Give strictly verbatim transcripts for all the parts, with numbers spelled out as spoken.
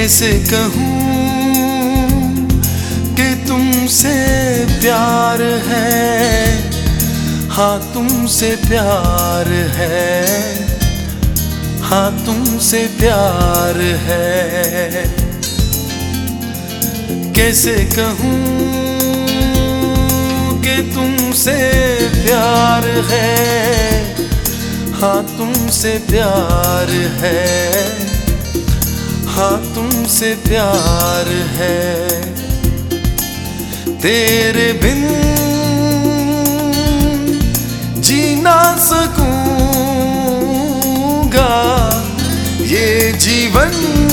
कैसे कहूँ कि तुमसे प्यार है, हाँ तुमसे प्यार है, हाँ तुमसे प्यार है। कैसे कहूँ कि तुमसे प्यार है, हाँ तुमसे प्यार है, हाँ तुमसे प्यार है। तेरे बिन जी ना सकूंगा, ये जीवन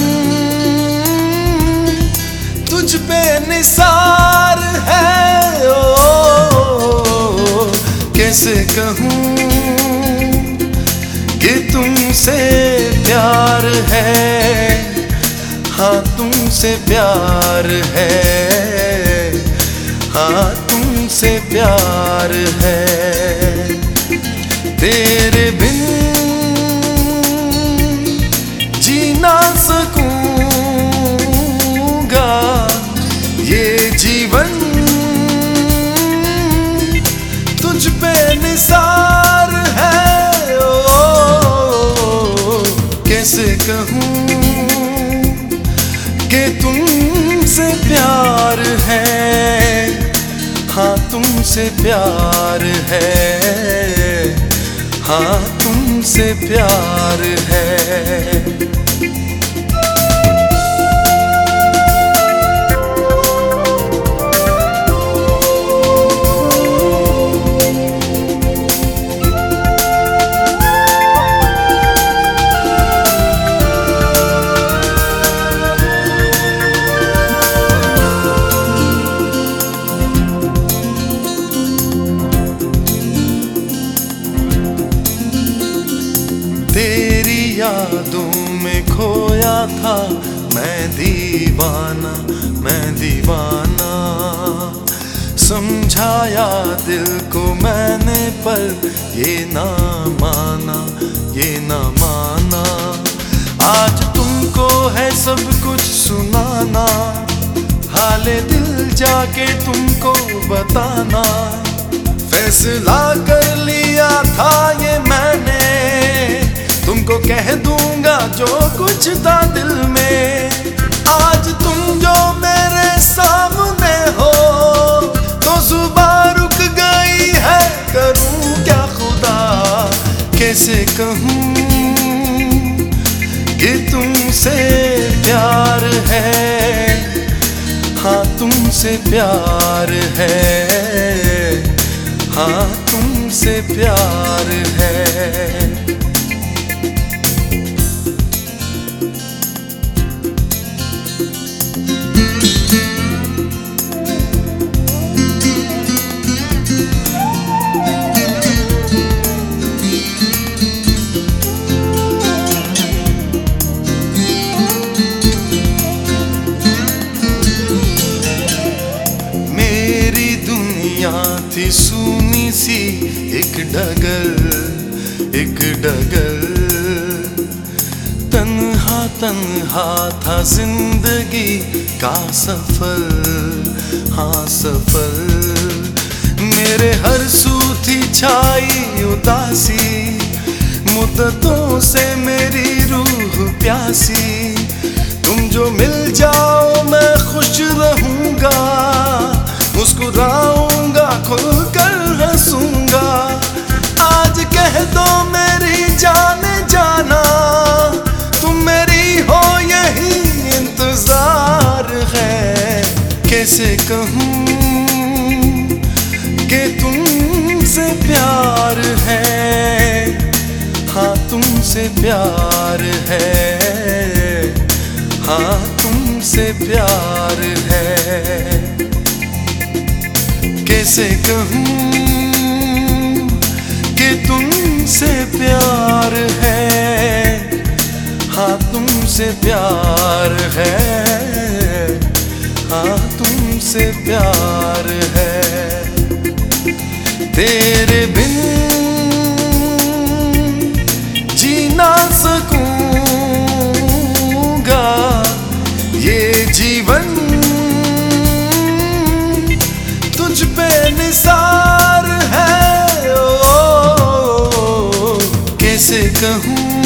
तुझ पे निसार है। ओ कैसे कहूँ कि तुमसे प्यार है, हाँ तुमसे प्यार है, हाँ तुमसे प्यार है। तेरे बिन जी ना सकूंगा, ये जीवन तुझ पे निसार है। ओ कैसे कहूँ कि तुमसे प्यार है, हाँ तुमसे प्यार है, हाँ तुमसे प्यार है। तेरी यादों में खोया था मैं दीवाना, मैं दीवाना। समझाया दिल को मैंने पर ये ना माना, ये ना माना। आज तुमको है सब कुछ सुनाना, हाले दिल जाके तुमको बताना। फैसला कर लिया था ये मैंने, तुमको कह दूंगा जो कुछ था दिल में। आज तुम जो मेरे सामने हो तो जुबान रुक गई है, करूं क्या खुदा। कैसे कहूं कि तुमसे प्यार है, हाँ तुमसे प्यार है, हाँ तुमसे प्यार है। थी सुनी सी एक डगर, एक डगर। तन्हा तन्हा था जिंदगी का सफर, हाँ सफर। मेरे हर सू थी छाई उदासी, मुद्दतों से मेरी रूह प्यासी। तुम जो मिल जाओ मैं खुश रहूंगा, मुस्कुराऊंगा खुलकर हंसूंगा। आज कह दो मेरी जाने जाना, तुम मेरी हो यही इंतजार है। कैसे कहूँ कि तुमसे प्यार है, हाँ तुमसे प्यार है, हाँ तुमसे प्यार है। कैसे कहूँ कि तुमसे प्यार है, हाँ तुमसे प्यार है, हाँ तुमसे प्यार है। तेरे बिन जी ना सकूंगा, कहूँ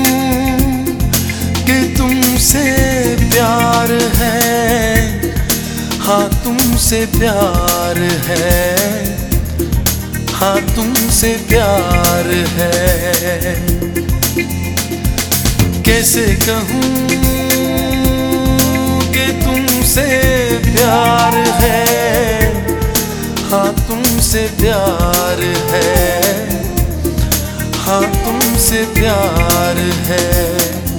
कि तुमसे प्यार है, हाँ तुमसे प्यार है, हाँ तुमसे प्यार है। कैसे कहूँ कि तुमसे प्यार है, हाँ तुमसे प्यार है, हाँ तुमसे प्यार है।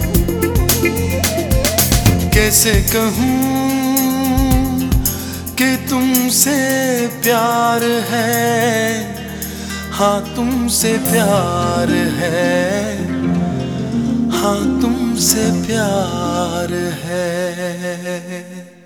कैसे कहूँ कि तुमसे प्यार है, हाँ तुमसे प्यार है, हाँ तुमसे प्यार है।